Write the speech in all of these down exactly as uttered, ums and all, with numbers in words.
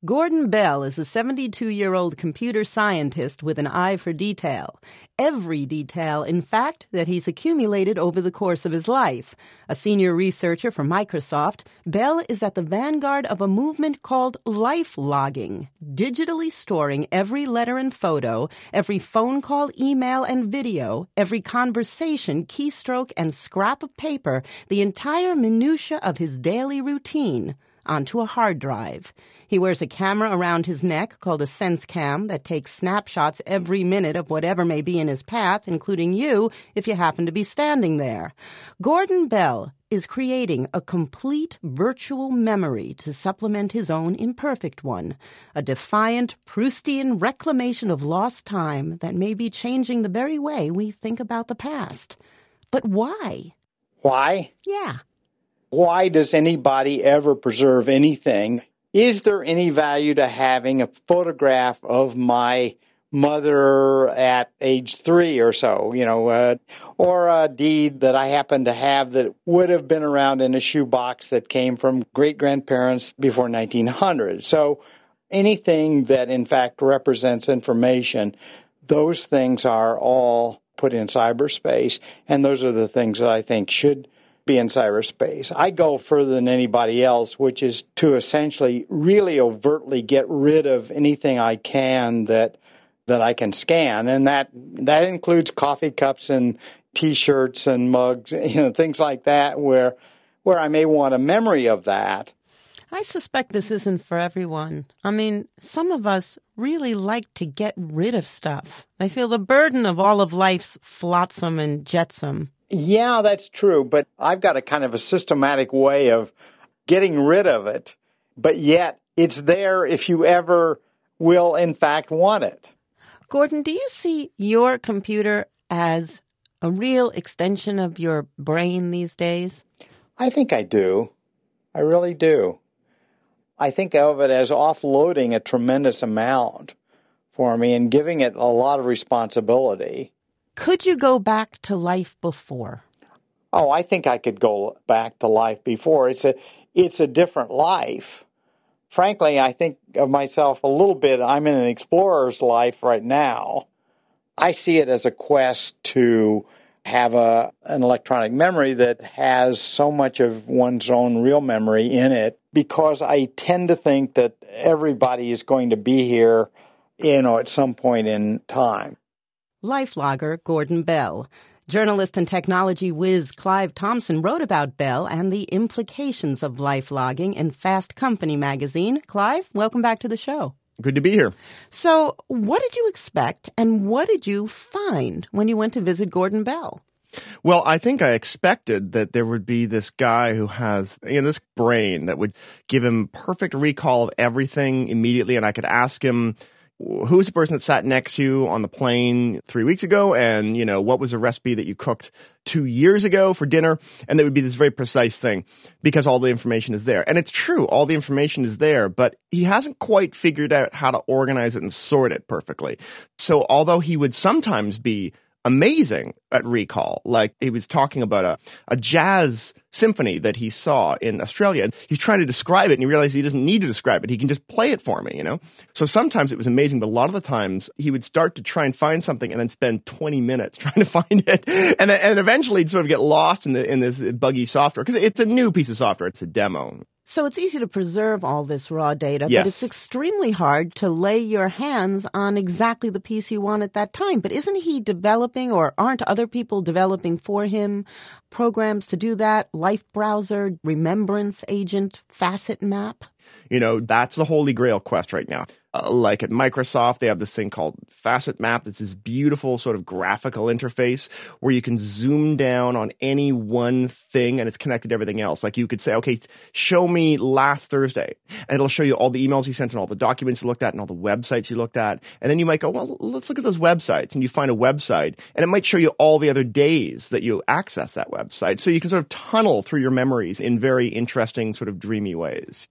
Gordon Bell is a seventy-two-year-old computer scientist with an eye for detail. Every detail, in fact, that he's accumulated over the course of his life. A senior researcher for Microsoft, Bell is at the vanguard of a movement called life logging, digitally storing every letter and photo, every phone call, email, and video, every conversation, keystroke, and scrap of paper, the entire minutia of his daily routine, onto a hard drive. He wears a camera around his neck called a SenseCam that takes snapshots every minute of whatever may be in his path, including you, if you happen to be standing there. Gordon Bell is creating a complete virtual memory to supplement his own imperfect one, a defiant, Proustian reclamation of lost time that may be changing the very way we think about the past. But why? Why? Yeah. Why does anybody ever preserve anything? Is there any value to having a photograph of my mother at age three or so, you know, uh, or a deed that I happen to have that would have been around in a shoebox that came from great-grandparents before nineteen hundred? So anything that, in fact, represents information, those things are all put in cyberspace, and those are the things that I think should be in cyberspace. I go further than anybody else, which is to essentially really overtly get rid of anything I can that that I can scan, and that that includes coffee cups and T-shirts and mugs, you know, things like that, where where I may want a memory of that. I suspect this isn't for everyone. I mean, some of us really like to get rid of stuff. They feel the burden of all of life's flotsam and jetsam. Yeah, that's true, but I've got a kind of a systematic way of getting rid of it, but yet it's there if you ever will, in fact, want it. Gordon, do you see your computer as a real extension of your brain these days? I think I do. I really do. I think of it as offloading a tremendous amount for me and giving it a lot of responsibility. Could you go back to life before? Oh, I think I could go back to life before. It's a it's a different life. Frankly, I think of myself a little bit, I'm in an explorer's life right now. I see it as a quest to have a an electronic memory that has so much of one's own real memory in it, because I tend to think that everybody is going to be here, you know, at some point in time. Life logger Gordon Bell. Journalist and technology whiz Clive Thompson wrote about Bell and the implications of life logging in Fast Company magazine. Clive, welcome back to the show. Good to be here. So, what did you expect and what did you find when you went to visit Gordon Bell? Well, I think I expected that there would be this guy who has, you know, this brain that would give him perfect recall of everything immediately, and I could ask him, who's the person that sat next to you on the plane three weeks ago? And, you know, what was a recipe that you cooked two years ago for dinner? And there would be this very precise thing because all the information is there. And it's true, all the information is there, but he hasn't quite figured out how to organize it and sort it perfectly. So although he would sometimes be amazing at recall, like he was talking about a, a jazz symphony that he saw in Australia, and he's trying to describe it and he realized he doesn't need to describe it. He can just play it for me, you know? So sometimes it was amazing, but a lot of the times he would start to try and find something and then spend twenty minutes trying to find it. And then, and eventually he'd sort of get lost in the, in this buggy software because it's a new piece of software. It's a demo. So it's easy to preserve all this raw data, yes. But it's extremely hard to lay your hands on exactly the piece you want at that time. But isn't he developing, or aren't other people developing for him, programs to do that? Life Browser, Remembrance Agent, Facet Map? You know, that's the holy grail quest right now. Uh, like at Microsoft, they have this thing called Facet Map. It's this beautiful sort of graphical interface where you can zoom down on any one thing and it's connected to everything else. Like you could say, okay, show me last Thursday. And it'll show you all the emails you sent and all the documents you looked at and all the websites you looked at. And then you might go, well, let's look at those websites. And you find a website and it might show you all the other days that you access that website. So you can sort of tunnel through your memories in very interesting sort of dreamy ways.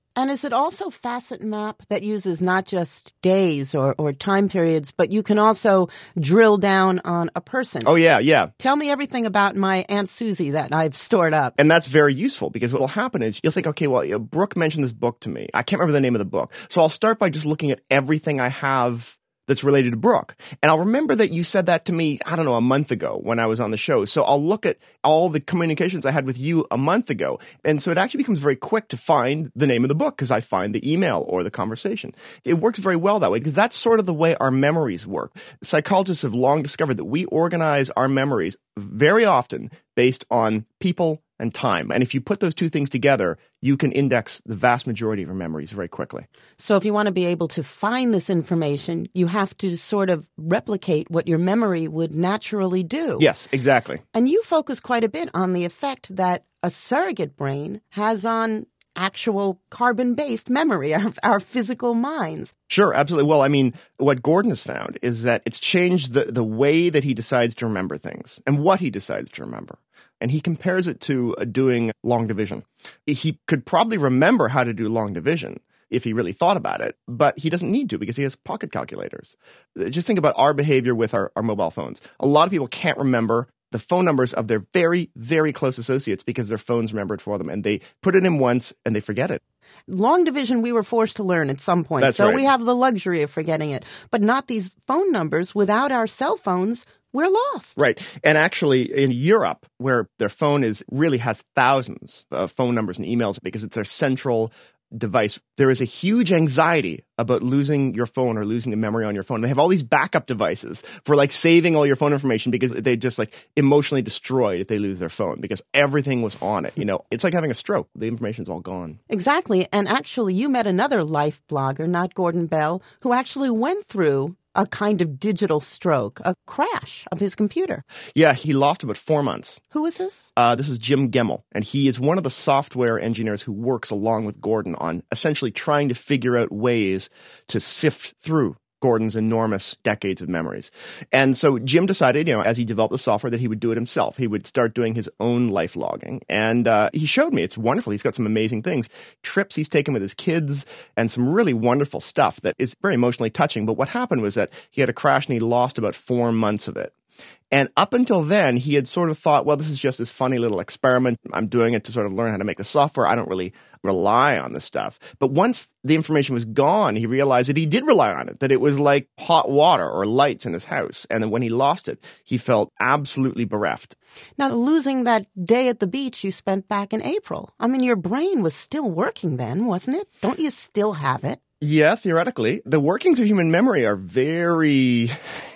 And is it also Facet Map that uses not just days or, or time periods, but you can also drill down on a person? Oh, yeah, yeah. Tell me everything about my Aunt Susie that I've stored up. And that's very useful because what will happen is you'll think, okay, well, you know, Brooke mentioned this book to me. I can't remember the name of the book. So I'll start by just looking at everything I have that's related to Brooke. And I'll remember that you said that to me, I don't know, a month ago when I was on the show. So I'll look at all the communications I had with you a month ago. And so it actually becomes very quick to find the name of the book because I find the email or the conversation. It works very well that way because that's sort of the way our memories work. Psychologists have long discovered that we organize our memories very often based on people and time. And if you put those two things together, you can index the vast majority of your memories very quickly. So if you want to be able to find this information, you have to sort of replicate what your memory would naturally do. Yes, exactly. And you focus quite a bit on the effect that a surrogate brain has on actual carbon-based memory, our, our physical minds. Sure, absolutely. Well, I mean, what Gordon has found is that it's changed the, the way that he decides to remember things and what he decides to remember. And he compares it to uh, doing long division. He could probably remember how to do long division if he really thought about it, but he doesn't need to because he has pocket calculators. Just think about our behavior with our, our mobile phones. A lot of people can't remember the phone numbers of their very, very close associates because their phones remembered for them, and they put it in once and they forget it. Long division we were forced to learn at some point, That's so right. we have the luxury of forgetting it. But not these phone numbers. Without our cell phones, we're lost. Right. And actually in Europe, where their phone is really has thousands of phone numbers and emails because it's their central device, there is a huge anxiety about losing your phone or losing the memory on your phone. They have all these backup devices for like saving all your phone information because they just like emotionally destroyed if they lose their phone because everything was on it. You know, it's like having a stroke. The information's all gone. Exactly. And actually, you met another life blogger, not Gordon Bell, who actually went through a kind of digital stroke, a crash of his computer. Yeah, he lost about four months. Who is this? Uh, this is Jim Gemmell, and he is one of the software engineers who works along with Gordon on essentially trying to figure out ways to sift through Gordon's enormous decades of memories. And so Jim decided, you know, as he developed the software that he would do it himself. He would start doing his own life logging. And uh, he showed me. It's wonderful. He's got some amazing things. Trips he's taken with his kids and some really wonderful stuff that is very emotionally touching. But what happened was that he had a crash and he lost about four months of it. And up until then, he had sort of thought, well, this is just this funny little experiment. I'm doing it to sort of learn how to make the software. I don't really rely on this stuff. But once the information was gone, he realized that he did rely on it, that it was like hot water or lights in his house. And then when he lost it, he felt absolutely bereft. Now, losing that day at the beach you spent back in April. I mean, your brain was still working then, wasn't it? Don't you still have it? Yeah, theoretically. The workings of human memory are very...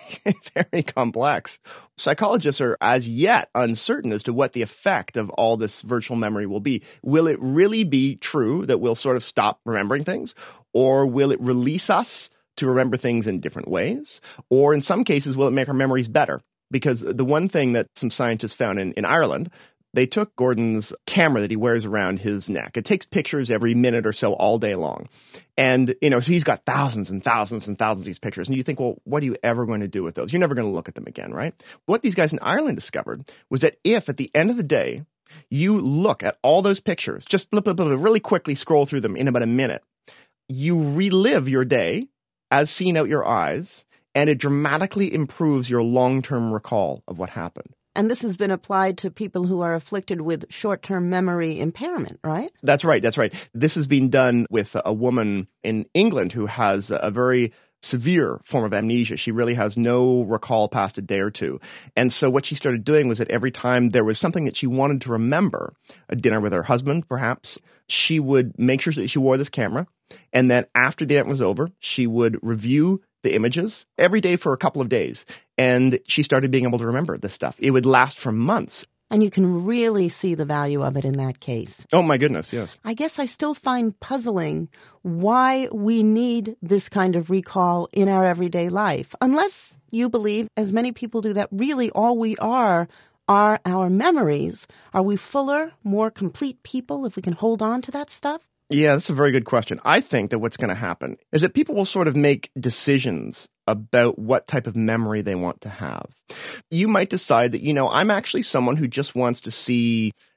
very complex. Psychologists are as yet uncertain as to what the effect of all this virtual memory will be. Will it really be true that we'll sort of stop remembering things? Or will it release us to remember things in different ways? Or in some cases, will it make our memories better? Because the one thing that some scientists found in, in Ireland, they took Gordon's camera that he wears around his neck. It takes pictures every minute or so all day long. And, you know, so he's got thousands and thousands and thousands of these pictures. And you think, well, what are you ever going to do with those? You're never going to look at them again, right? What these guys in Ireland discovered was that if at the end of the day, you look at all those pictures, just blip, blip, blip, really quickly scroll through them in about a minute, you relive your day as seen out your eyes, and it dramatically improves your long-term recall of what happened. And this has been applied to people who are afflicted with short-term memory impairment, right? That's right. That's right. This has been done with a woman in England who has a very severe form of amnesia. She really has no recall past a day or two. And so what she started doing was that every time there was something that she wanted to remember, a dinner with her husband, perhaps, she would make sure that she wore this camera. And then after the event was over, she would review the images every day for a couple of days. And she started being able to remember this stuff. It would last for months. And you can really see the value of it in that case. Oh, my goodness, yes. I guess I still find puzzling why we need this kind of recall in our everyday life. Unless you believe, as many people do, that really all we are are our memories. Are we fuller, more complete people if we can hold on to that stuff? Yeah, that's a very good question. I think that what's going to happen is that people will sort of make decisions about what type of memory they want to have. You might decide that, you know, I'm actually someone who just wants to see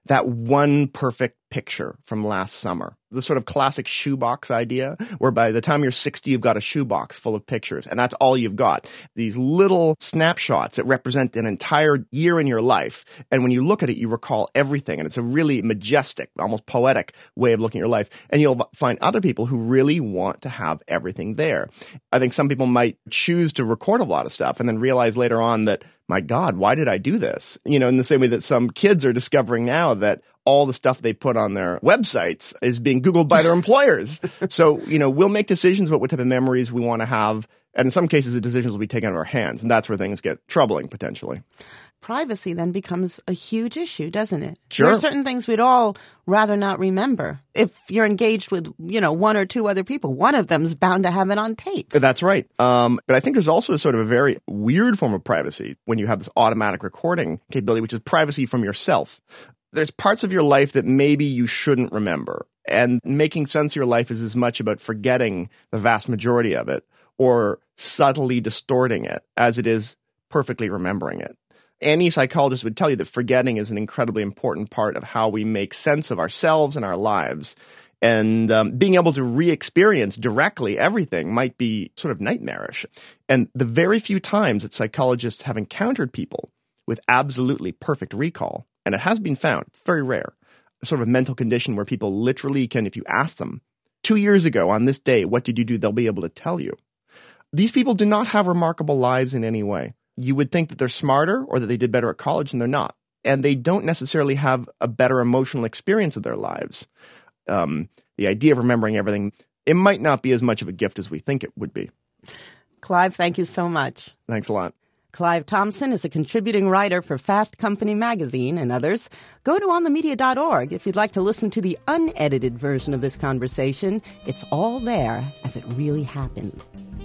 that one perfect picture from last summer. The sort of classic shoebox idea, where by the time you're sixty, you've got a shoebox full of pictures, and that's all you've got. These little snapshots that represent an entire year in your life. And when you look at it, you recall everything. And it's a really majestic, almost poetic way of looking at your life. And you'll find other people who really want to have everything there. I think some people might choose to record a lot of stuff and then realize later on that, my God, why did I do this? You know, in the same way that some kids are discovering now that all the stuff they put on their websites is being Googled by their employers. So, you know, we'll make decisions about what type of memories we want to have. And in some cases, the decisions will be taken out of our hands. And that's where things get troubling, potentially. Privacy then becomes a huge issue, doesn't it? Sure. There are certain things we'd all rather not remember. If you're engaged with, you know, one or two other people, one of them's bound to have it on tape. That's right. Um, but I think there's also a sort of a very weird form of privacy when you have this automatic recording capability, which is privacy from yourself. There's parts of your life that maybe you shouldn't remember. And making sense of your life is as much about forgetting the vast majority of it or subtly distorting it as it is perfectly remembering it. Any psychologist would tell you that forgetting is an incredibly important part of how we make sense of ourselves and our lives. And um, being able to re-experience directly everything might be sort of nightmarish. And the very few times that psychologists have encountered people with absolutely perfect recall, and it has been found, it's very rare, a sort of a mental condition where people literally can, if you ask them, two years ago on this day, what did you do? They'll be able to tell you. These people do not have remarkable lives in any way. You would think that they're smarter or that they did better at college, and they're not. And they don't necessarily have a better emotional experience of their lives. Um, the idea of remembering everything, it might not be as much of a gift as we think it would be. Clive, thank you so much. Thanks a lot. Clive Thompson is a contributing writer for Fast Company magazine and others. Go to on the media dot org if you'd like to listen to the unedited version of this conversation. It's all there as it really happened.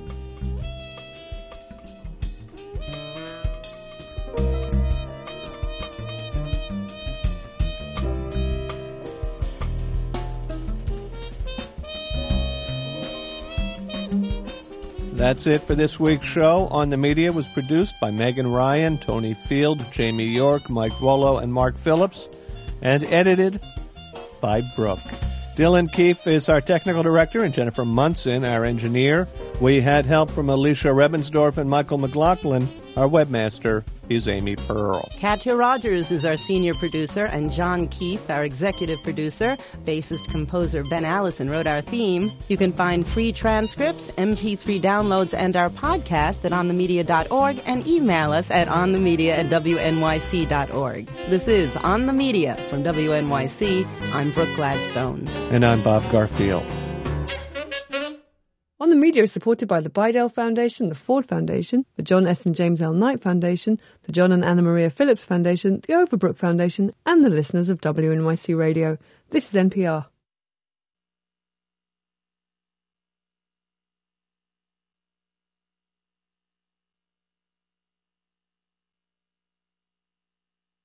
That's it for this week's show. On the Media was produced by Megan Ryan, Tony Field, Jamie York, Mike Volo, and Mark Phillips, and edited by Brooke. Dylan Keefe is our technical director, and Jennifer Munson, our engineer. We had help from Alicia Rebensdorf and Michael McLaughlin. Our webmaster is Amy Pearl. Katya Rogers is our senior producer, and John Keefe, our executive producer. Bassist-composer Ben Allison wrote our theme. You can find free transcripts, M P three downloads, and our podcast at on the media dot org, and email us at onthemedia at w n y c dot org. This is On the Media from W N Y C. I'm Brooke Gladstone. And I'm Bob Garfield. On the Media is supported by the Bidell Foundation, the Ford Foundation, the John S. and James L. Knight Foundation, the John and Anna Maria Phillips Foundation, the Overbrook Foundation, and the listeners of W N Y C Radio. This is N P R.